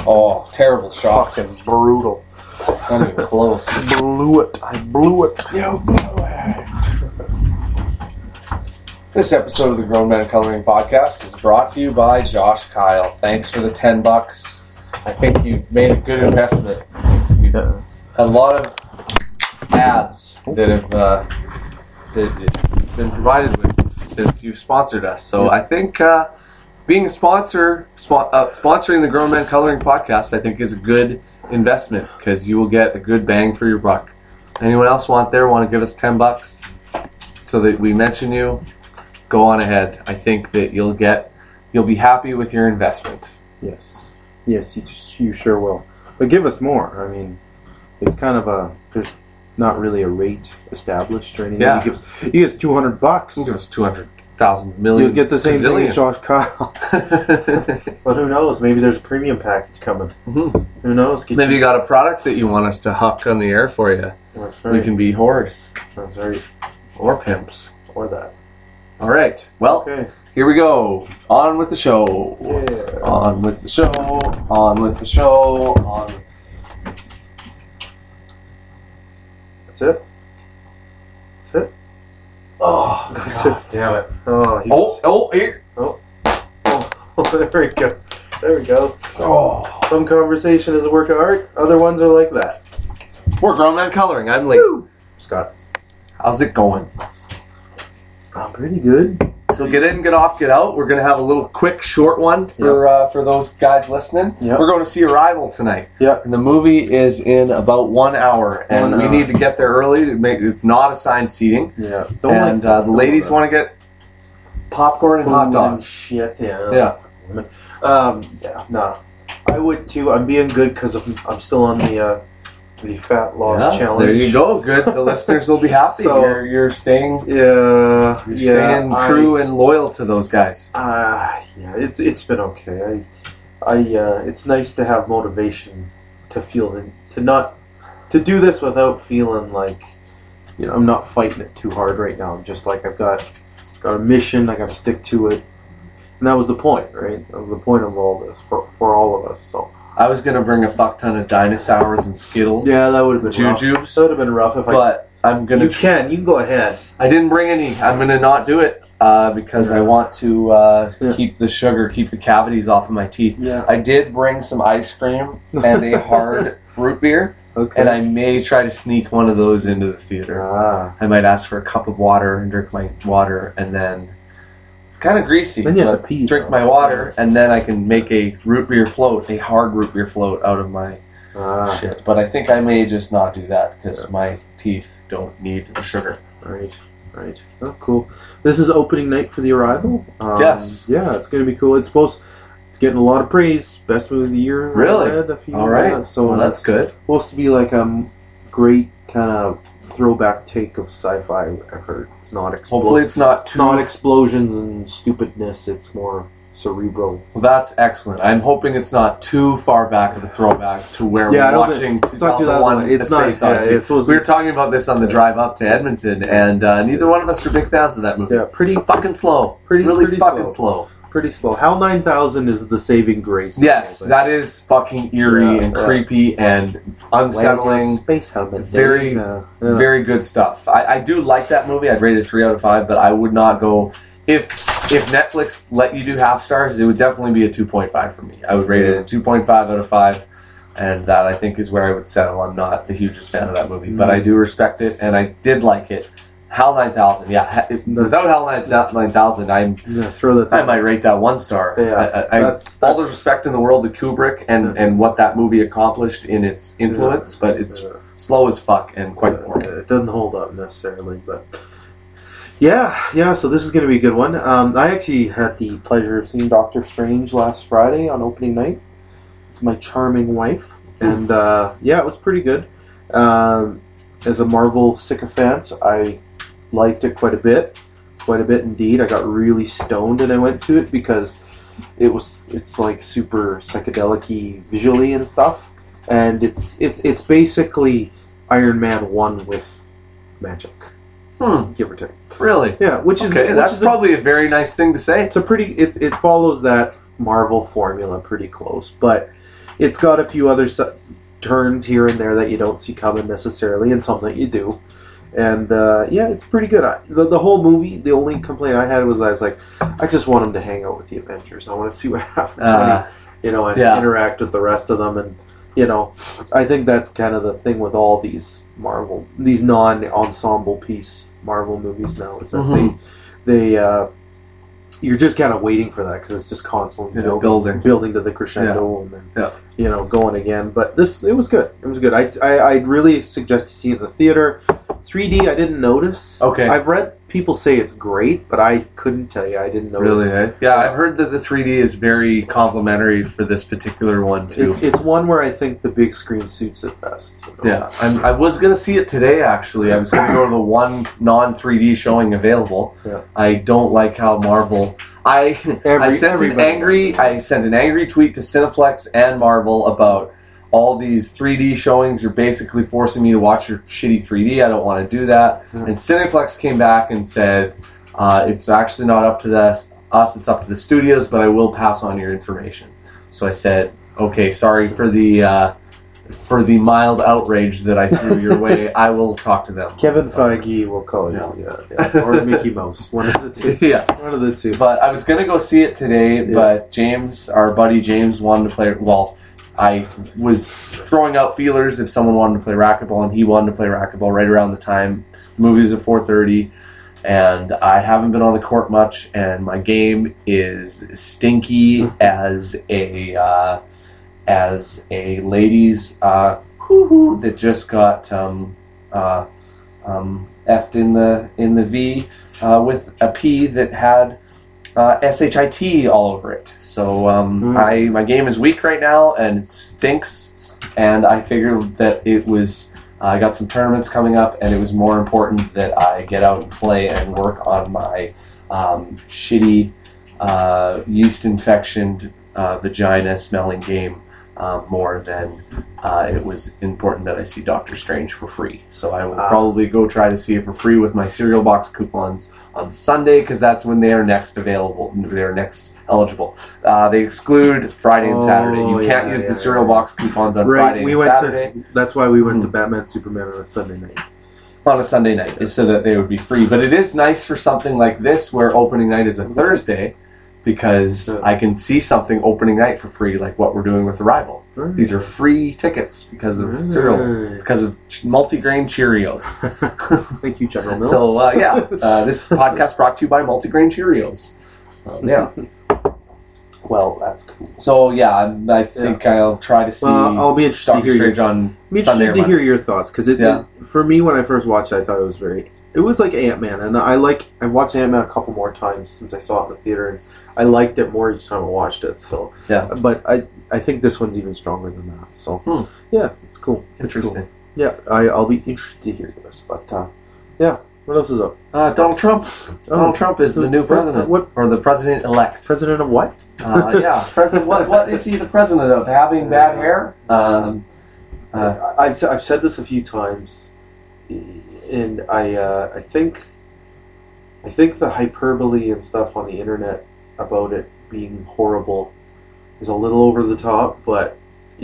Oh, terrible shot. Fucking brutal. Not even close. Blew it. I blew it. You blew it. This episode of the Grown Man Coloring Podcast is brought to you by Josh Kyle. Thanks for the $10. I think you've made a good investment. We've had a lot of ads that have been provided with since you've sponsored us. So I think being a sponsor, sponsoring the Grown Man Coloring Podcast, I think is a good investment because you will get a good bang for your buck. Anyone else want to give us $10 so that we mention you? Go on ahead. I think that you'll be happy with your investment. Yes, you sure will. But give us more. I mean, it's kind of there's not really a rate established or anything. Yeah. He gives $200. Give us 200,000 million. You'll get the same thing as Josh Kyle. But who knows? Maybe there's a premium package coming. Mm-hmm. Who knows? Maybe you got a product that you want us to huck on the air for you. That's right. We can be whores. That's right. Or pimps. Or that. All right. Well, Okay. Here we go. On with the show. Yeah. On with the show. On with the show. That's it? That's it? Oh, That's God it. damn it. Oh, Here. Oh, there we go. There we go. Oh. Some conversation is a work of art. Other ones are like that. We're Grown Man Coloring. I'm Lee. Scott. How's it going? Pretty good. So get in, get off, get out. We're going to have a little quick, short one for those guys listening. Yep. We're going to see Arrival tonight. Yeah. And the movie is in about 1 hour. And 1 we hour. need to get there early to make it's not assigned seating. Yeah. The ladies want to get popcorn and hot dogs. Shit, Yeah. No. I would too. I'm being good because I'm still on the fat loss challenge. There you go. Good. The listeners will be happy. So- You're staying Staying true and loyal to those guys. It's been okay. It's nice to have motivation to to do this without feeling like I'm not fighting it too hard right now. I'm just like I've got a mission. I got to stick to it, and that was the point, right? That was the point of all this for all of us. So I was going to bring a fuck ton of dinosaurs and Skittles. yeah, that would have been rough. Jujubes. That would have been rough if But I'm going to... You can go ahead. I didn't bring any. I'm going to not do it because I want to keep the cavities off of my teeth. Yeah. I did bring some ice cream and a hard root beer, Okay. and I may try to sneak one of those into the theater. I might ask for a cup of water and drink my water, and then... kind of greasy, Then you have but to pee, drink though. my water, and then I can make a root beer float, a hard root beer float out of my shit. But I think I may just not do that because my teeth don't need the sugar. Right. Oh, cool. This is opening night for The Arrival. Yes. Yeah, it's going to be cool. It's getting a lot of praise. Best movie of the year. Really? All right. So that's good. Supposed to be like a great kind of throwback take of sci-fi. I've heard it's not Hopefully it's not too... not explosions and stupidness. It's more cerebral. Well, that's excellent. I'm hoping it's not too far back of a throwback to where Yeah, I we're don't watching think- it's not 2001. 2001. It's not- Space yeah, Odyssey. it's supposed to We be- were talking about this on the drive up to Edmonton, and neither one of us are big fans of that movie. Yeah, pretty Fucking slow. Pretty fucking slow. pretty slow. HAL 9000 is the saving grace. Yes, that is fucking eerie and creepy and unsettling. Space helmet. Very, very good stuff. I do like that movie. I'd rate it 3 out of 5, but I would not go... If Netflix let you do half stars, it would definitely be a 2.5 for me. I would rate it a 2.5 out of 5, and that I think is where I would settle. I'm not the hugest fan of that movie, but I do respect it, and I did like it. HAL 9000, yeah. Without HAL 9000, I might rate that 1 star. Yeah, all the respect in the world to Kubrick and what that movie accomplished in its influence, but it's slow as fuck and quite boring. It doesn't hold up necessarily, but yeah. So this is going to be a good one. I actually had the pleasure of seeing Doctor Strange last Friday on opening night. It's my charming wife, and it was pretty good. As a Marvel sycophant, I liked it quite a bit indeed. I got really stoned and I went to it because it's like super psychedelic-y visually and stuff, and it's basically Iron Man 1 with magic. Give or take. Really? Yeah, which is probably a very nice thing to say. It's a pretty. It follows that Marvel formula pretty close, but it's got a few other turns here and there that you don't see coming necessarily, and some that you do. And yeah, it's pretty good. The whole movie, the only complaint I had was I was like, I just want him to hang out with the Avengers. I want to see what happens when he, has to interact with the rest of them. And I think that's kind of the thing with all these these non-ensemble piece Marvel movies now, is that they you're just kind of waiting for that because it's just constantly building to the crescendo and then going again. But it was good. It was good. I'd really suggest you see it in the theater. 3D, I didn't notice. Okay. I've read people say it's great, but I couldn't tell you. I didn't notice. Really? Eh? Yeah, I've heard that the 3D is very complimentary for this particular one, too. It's one where I think the big screen suits it best. Yeah, I was going to see it today, actually. I was going to go to the one non-3D showing available. Yeah. I don't like how Marvel... I sent an angry tweet to Cineplex and Marvel about all these 3D showings. You're basically forcing me to watch your shitty 3D. I don't want to do that. And Cineplex came back and said, it's actually not up to us, it's up to the studios, but I will pass on your information. So I said, okay, sorry for the mild outrage that I threw your way. I will talk to them. Kevin Feige will call you. Yeah. Or Mickey Mouse. One of the two. Yeah. One of the two. But I was going to go see it today, but James, our buddy James, wanted to play... Well, I was throwing out feelers if someone wanted to play racquetball, and he wanted to play racquetball right around the time. The movie was at 4:30, and I haven't been on the court much, and my game is stinky as a ladies that just got effed in the V with a P that had SHIT all over it. So my game is weak right now, and it stinks. And I figured that it was... I got some tournaments coming up, and it was more important that I get out and play and work on my shitty yeast infectioned vagina smelling game more than it was important that I see Doctor Strange for free. So I will probably go try to see it for free with my cereal box coupons on Sunday, because that's when they are next available. They are next eligible. They exclude Friday and Saturday. You can't use the cereal box coupons on Friday and Saturday. That's why we went to Batman Superman on a Sunday night. On a Sunday night, so that they would be free. But it is nice for something like this, where opening night is a Thursday, because I can see something opening night for free, like what we're doing with Arrival. These are free tickets because of cereal, because of multigrain Cheerios. Thank you, General Mills. So, this podcast brought to you by multigrain Cheerios. Yeah. Well, that's cool. So, I think I'll try to see I'll be interested Doctor Strange on Sunday or Monday. Hear your thoughts, because for me, when I first watched it, I thought it was like Ant-Man, and I've watched Ant-Man a couple more times since I saw it in the theater, and I liked it more each time I watched it. So but I think this one's even stronger than that. So it's cool. Interesting. Cool. Yeah, I'll be interested to hear yours. But what else is up? Donald Trump. Donald Trump is the new president, or the president-elect. President of what? President. What is he the president of? Having bad hair? I've said this a few times, and I think the hyperbole and stuff on the internet about it being horrible is a little over the top, but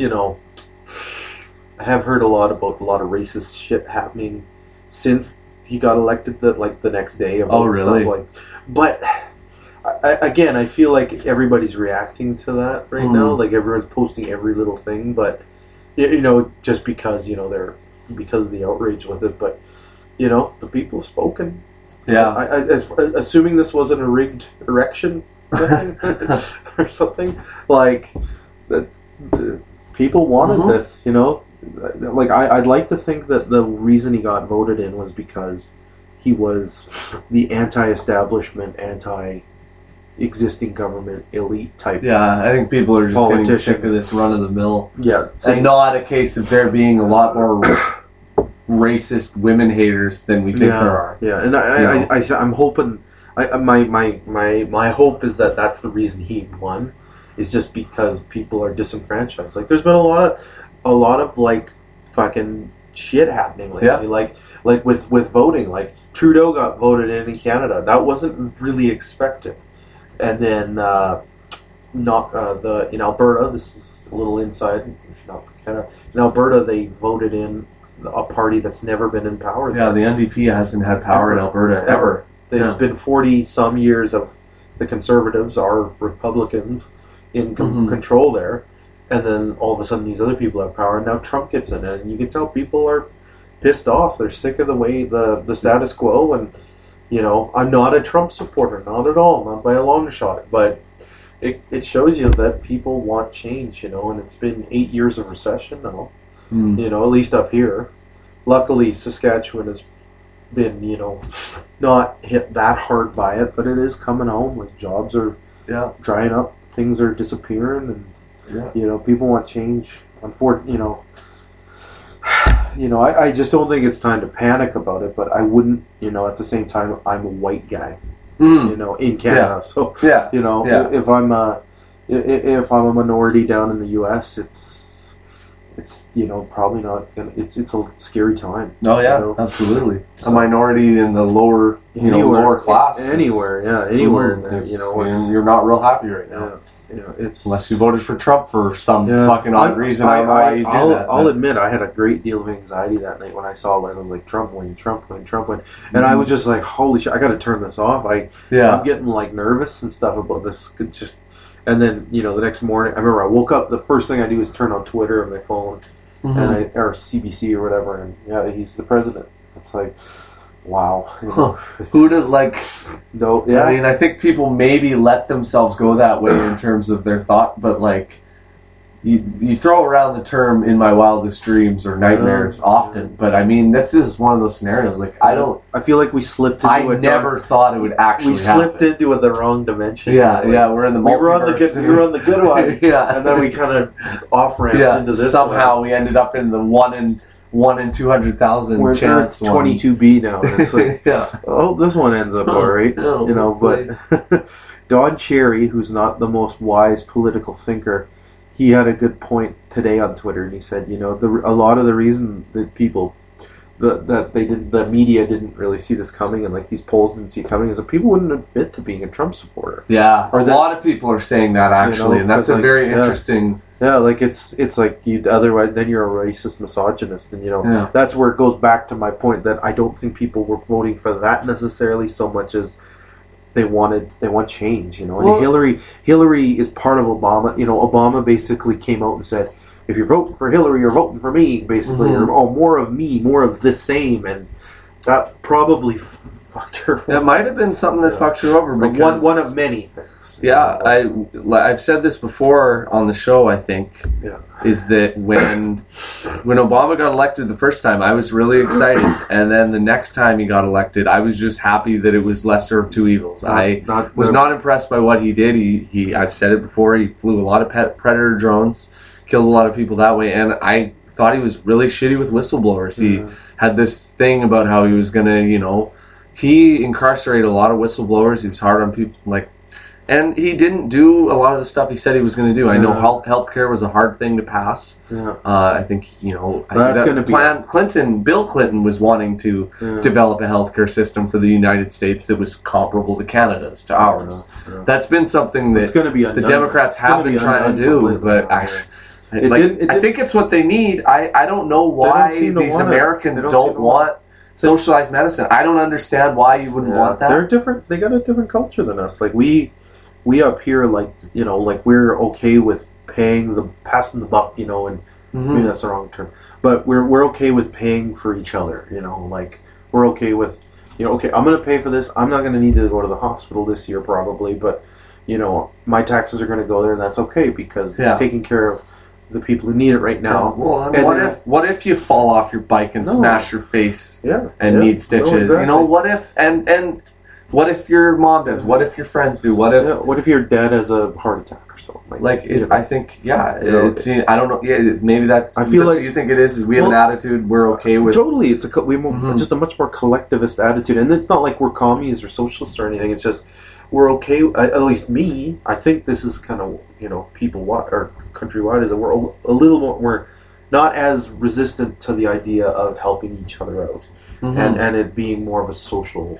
I have heard a lot of racist shit happening since he got elected the next day. Really? Stuff but I feel like everybody's reacting to that right now. Like, everyone's posting every little thing, but just because because of the outrage with it. But the people have spoken. Yeah. Assuming this wasn't a rigged erection or something, like the people wanted this. Like, I'd like to think that the reason he got voted in was because he was the anti-establishment, anti-existing government elite type. Yeah, I think people are just getting sick of this run-of-the-mill. Yeah. And not a case of there being a lot more racist women haters than we think there are. Yeah, and I'm hoping... My hope is that that's the reason he won, is just because people are disenfranchised. Like, there's been a lot of like fucking shit happening lately. Yeah. Like with voting. Like, Trudeau got voted in Canada. That wasn't really expected. And then in Alberta, this is a little inside, if you're not from Canada. In Alberta, they voted in a party that's never been in power. Yeah, the NDP hasn't had power in Alberta ever. It's been 40 some years of the Conservatives are Republicans in control there, and then all of a sudden these other people have power, and now Trump gets in, and you can tell people are pissed off. They're sick of the way the status quo, and I'm not a Trump supporter, not at all, not by a long shot, but it shows you that people want change, and it's been 8 years of recession now, at least up here. Luckily, Saskatchewan has been, not hit that hard by it, but it is coming home. Like, jobs are drying up, things are disappearing, and people want change. Unfortunately, I just don't think it's time to panic about it. But I wouldn't, at the same time, I'm a white guy, in Canada. So, if I'm a minority down in the U.S., it's probably not gonna, it's a scary time. Oh yeah, absolutely. So, a minority in the lower lower class anywhere in there, you're not real happy right now. It's unless you voted for Trump for some fucking odd reason. I don't know why you do that. I'll admit I had a great deal of anxiety that night when I saw like Trump win, and I was just like, holy shit, I got to turn this off. I'm getting like nervous and stuff about this. And then, the next morning, I remember I woke up, the first thing I do is turn on Twitter on my phone, or CBC or whatever, and he's the president. It's like, wow. Who does, no, yeah. I mean, I think people maybe let themselves go that way in terms of their thought, but you throw around the term "in my wildest dreams" or nightmares often, but I mean, this is one of those scenarios. I feel like we slipped into I never thought it would actually happen. We slipped into the wrong dimension. Yeah, we're in the multiverse. We were on the good one, and then we kind of off-ramped into this. Somehow we ended up in the 1 in 200,000 we're chance. We're 22B now. And it's like, oh, this one ends up all right. But Don Cherry, who's not the most wise political thinker, he had a good point today on Twitter, and he said, a lot of the reason that the media didn't really see this coming, and these polls didn't see it coming, is that people wouldn't admit to being a Trump supporter. Yeah, a lot of people are saying that actually, and that's a very interesting. Yeah, it's like otherwise then you're a racist misogynist, and that's where it goes back to my point that I don't think people were voting for that necessarily so much as they want change, and Hillary is part of Obama. Obama basically came out and said, if you're voting for Hillary, you're voting for me, basically, or more of me, more of the same, and that probably fucked her. That might have been something that fucked her over, because one of many things. Yeah, I've said this before on the show. I think is that when Obama got elected the first time, I was really excited, and then the next time he got elected, I was just happy that it was lesser of two evils. I was not impressed by what he did. I've said it before. He flew a lot of Predator drones, killed a lot of people that way, and I thought he was really shitty with whistleblowers. He had this thing about how he was gonna, he incarcerated a lot of whistleblowers. He was hard on people, and he didn't do a lot of the stuff he said he was going to do. I know healthcare was a hard thing to pass. I think, Bill Clinton was wanting to develop a healthcare system for the United States that was comparable to Canada's, to ours. That's been something that the Democrats have been trying to do, but actually, I think it's what they need. I don't know why these Americans don't want socialized medicine. I don't understand why you wouldn't want that. They're different. They got a different culture than us. We up here, we're okay with passing the buck, and maybe that's the wrong term, but we're okay with paying for each other, we're okay with, okay, I'm going to pay for this. I'm not going to need to go to the hospital this year probably, but my taxes are going to go there, and that's okay because it's taking care of the people who need it right now. Well, and what if you fall off your bike and smash your face and need stitches? No, exactly. What if and what if your mom does? What if your friends do? What if your dad has a heart attack or something? I think it's I don't know. Yeah, maybe that's. I feel that's what you think it is we have an attitude we're okay with. Totally, it's just a much more collectivist attitude, and it's not like we're commies or socialists or anything. It's just we're okay. At least me, I think this is kind of people or countrywide is that we're a little more. We're not as resistant to the idea of helping each other out, and it being more of a social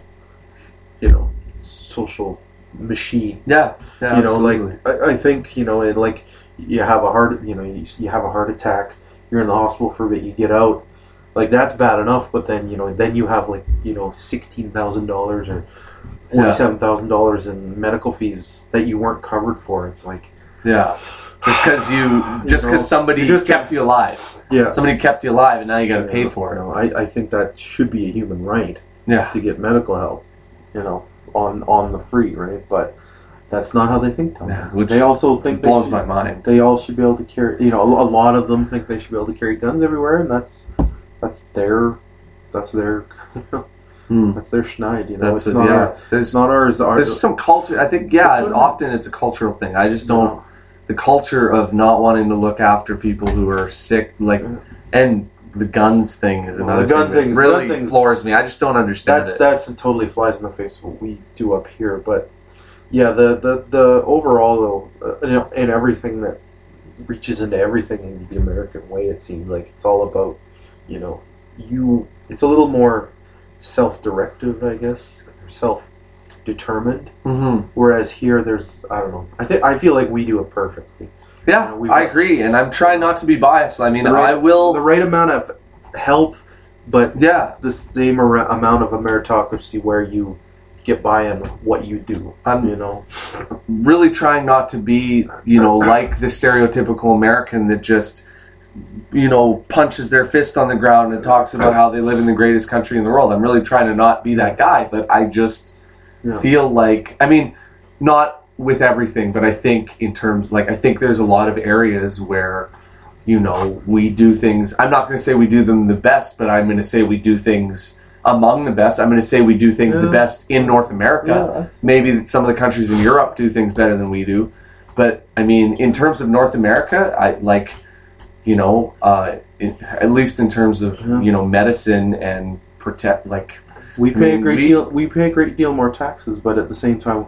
machine. Yeah, absolutely. I think you have a heart, you have a heart attack, you're in the hospital for a bit, you get out, like that's bad enough, but then then you have like $16,000 or $47,000 in medical fees that you weren't covered for. It's like, yeah, just because somebody kept you alive. Yeah, somebody kept you alive, and now you got to pay for it. I think that should be a human right. Yeah, to get medical help, on the free, right? But that's not how they think. Yeah, they also think blows my mind. They all should be able to carry. A lot of them think they should be able to carry guns everywhere, and that's their that's their schneid. It's not ours. There's some culture. I think often it's a cultural thing. I just don't. The culture of not wanting to look after people who are sick, and the guns thing is another thing that really floors me. I just don't understand it. That's totally flies in the face of what we do up here. But yeah, the overall though, and everything that reaches into everything in the American way, it seems like it's all about, it's a little more self-directive, I guess, or self-determined. Mm-hmm. Whereas here, there's, I don't know. I feel like we do it perfectly. Yeah, I agree, and I'm trying not to be biased. I mean, I will... The right amount of help, but the same amount of a meritocracy where you get by on what you do. I'm really trying not to be, like the stereotypical American that just, punches their fist on the ground and talks about how they live in the greatest country in the world. I'm really trying to not be that guy, but I just feel like... I mean, not... with everything, but I think in terms, I think there's a lot of areas where, we do things, I'm not going to say we do them the best, but I'm going to say we do things among the best. I'm going to say we do things the best in North America. Maybe some of the countries in Europe do things better than we do. But, I mean, in terms of North America, at least in terms of, medicine and protect, we pay a great deal more taxes, but at the same time,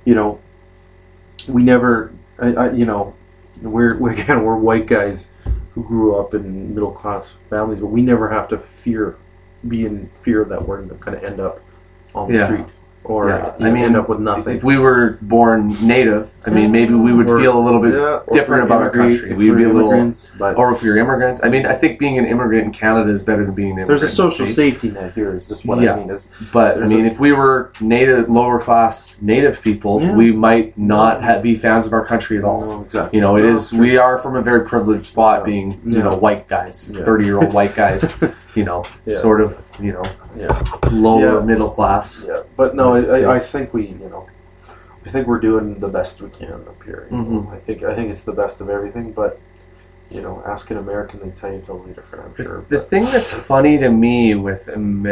we never, we're white guys who grew up in middle class families, but we never have to be in fear that we're going to end up on the street or end up with nothing. If we were born native, I mean, maybe we would feel a little bit different about our country. We'd be a little, or if you're immigrants. I mean, I think being an immigrant in Canada is better than being an immigrant. There's a social safety net here. Is just what I mean. But I mean, if we were native, lower class native people, we might not be fans of our country at all. No, exactly. It is. We are from a very privileged spot, being white guys, 30-year-old white guys. Sort of, lower middle class. Yeah, but no, I think I think we're doing the best we can up here. Mm-hmm. I think it's the best of everything, but ask an American, they tell you totally different. I'm sure. The thing that's funny to me with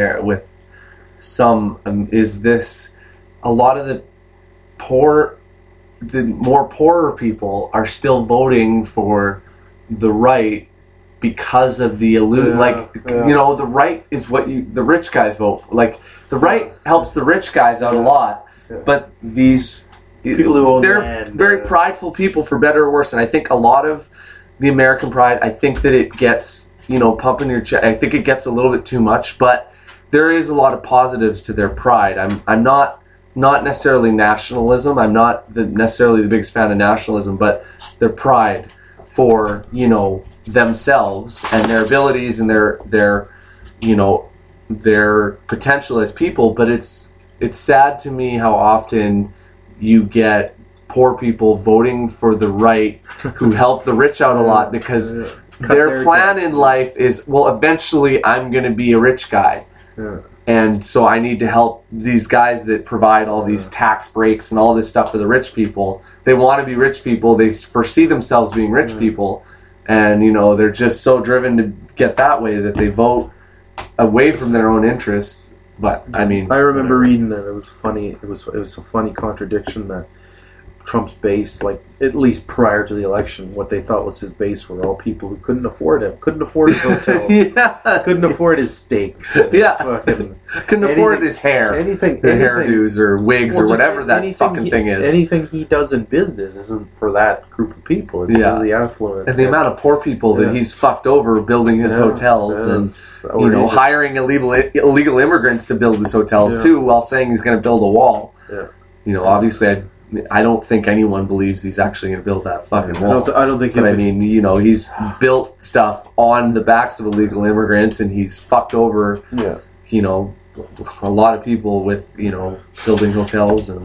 some is this: a lot of the more poorer people are still voting for the right. Because of the the right is what the rich guys vote for. The right helps the rich guys out a lot, but these people who own they're land, very prideful people, for better or worse. And I think a lot of the American pride, I think that it gets pumping your chest. I think it gets a little bit too much, but there is a lot of positives to their pride. I'm not necessarily nationalism. I'm not necessarily the biggest fan of nationalism, but their pride for themselves and their abilities and their potential as people. But it's sad to me how often you get poor people voting for the right who help the rich out a lot because their plan in life is, eventually I'm going to be a rich guy. And so I need to help these guys that provide all these tax breaks and all this stuff for the rich people. They want to be rich people. They foresee themselves being rich people. And, they're just so driven to get that way that they vote away from their own interests. But, I mean... I remember reading that. It was funny. It was a funny contradiction that Trump's base, at least prior to the election, what they thought was his base were all people who couldn't afford him, couldn't afford his hotel, couldn't afford his steaks, couldn't afford his hair, hairdos or wigs or whatever that fucking thing is. Anything he does in business isn't for that group of people. It's for the affluent. And the amount of poor people that he's fucked over building his hotels and hiring illegal immigrants to build his hotels too, while saying he's going to build a wall. Obviously I don't think anyone believes he's actually going to build that fucking wall. I don't think. But I mean, you know, he's built stuff on the backs of illegal immigrants, and he's fucked over, you know, a lot of people with, you know, building hotels and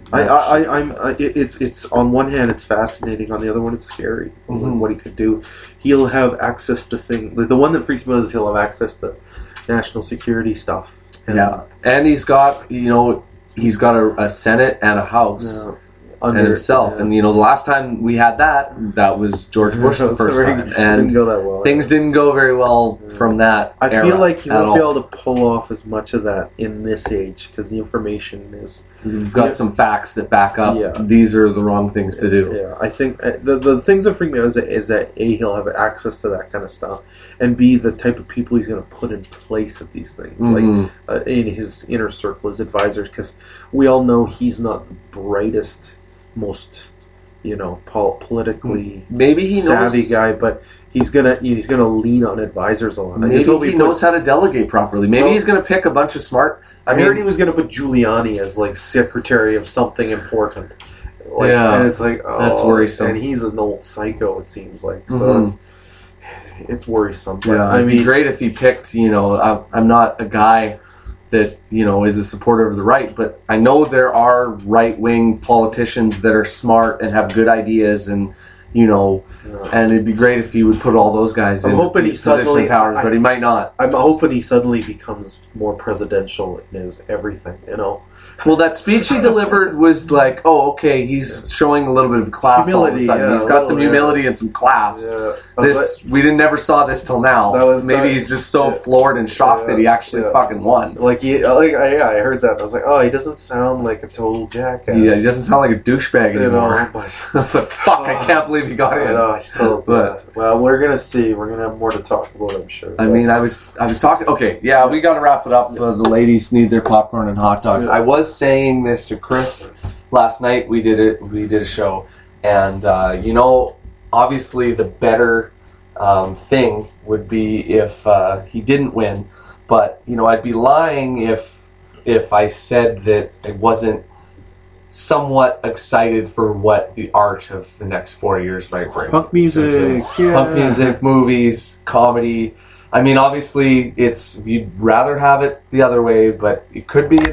it's on one hand it's fascinating, on the other one it's scary. What he could do. He'll have access to things. The one that freaks me out is he'll have access to national security stuff. And he's got, you know, he's got a Senate and a House. And himself, and you know, the last time we had that was George Bush the first time, and didn't go that well, things didn't go very well from that. I feel like he won't be able to pull off as much of that in this age because the information is. We've got some facts that back up. These are the wrong things to do. Yeah, I think the things that freak me out is that A, he'll have access to that kind of stuff, and B, the type of people he's going to put in place of these things, like in his inner circle, his advisors, because we all know he's not the brightest, most, you know, politically savvy guy, but he's gonna lean on advisors a lot. Maybe he knows how to delegate properly. Maybe he's gonna pick a bunch of smart. I heard he was gonna put Giuliani as like secretary of something important. And it's like, oh, that's worrisome. And he's an old psycho, it seems like. So it's worrisome. But, it'd be great if he picked. You know, I'm not a guy that, you know, is a supporter of the right, but I know there are right-wing politicians that are smart and have good ideas, and you know, and it'd be great if he would put all those guys in position of powers, but he might not. I'm hoping he suddenly becomes more presidential in his everything, you know. Well, that speech he delivered was like, oh, okay, he's showing a little bit of class humility, all of a sudden. He's got some humility and some class. We never saw this till now. Maybe he's just so floored and shocked that he actually fucking won. I heard that. I was like, oh, he doesn't sound like a total jackass. Yeah, he doesn't sound like a douchebag anymore. But fuck, I can't believe he got in. I still. Well, we're gonna see. We're gonna have more to talk about, I'm sure. I mean, I was talking. Okay, we got to wrap it up. The ladies need their popcorn and hot dogs. I was saying this to Chris last night. We did a show, and you know, obviously the better thing would be if he didn't win, but you know, I'd be lying if I said that I wasn't somewhat excited for what the art of the next 4 years might bring. Punk music, punk music, movies, comedy. I mean, obviously, you'd rather have it the other way, but it could be